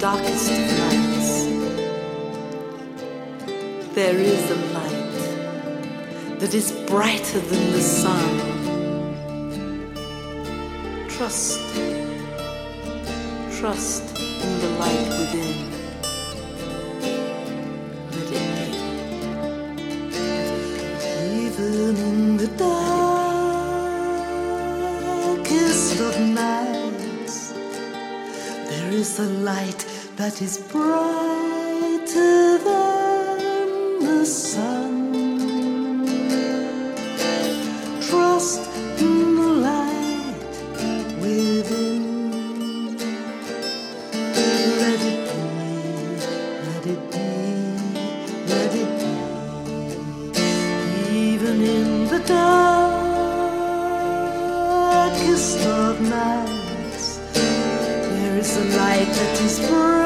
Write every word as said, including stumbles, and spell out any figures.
darkest of nights, there is a light that is brighter than the sun. Trust, trust in the light within. Let it be. Even in the darkest of nights, there is a light that is brighter than the sun. Trust in the light within. Let it be, let it be, let it be. Even in the darkest of nights, there is a light that is bright.